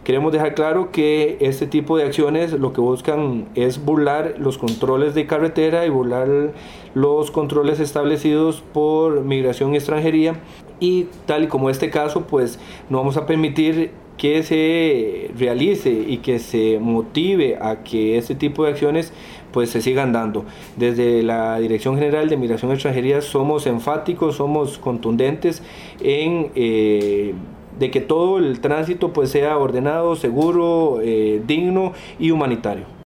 Queremos dejar claro que este tipo de acciones lo que buscan es burlar los controles de carretera y burlar los controles establecidos por Migración y Extranjería, y tal y como este caso, pues no vamos a permitir que se realice y que se motive a que este tipo de acciones pues se sigan dando. Desde la Dirección General de Migración y Extranjería somos enfáticos, somos contundentes en de que todo el tránsito pues sea ordenado, seguro, digno y humanitario.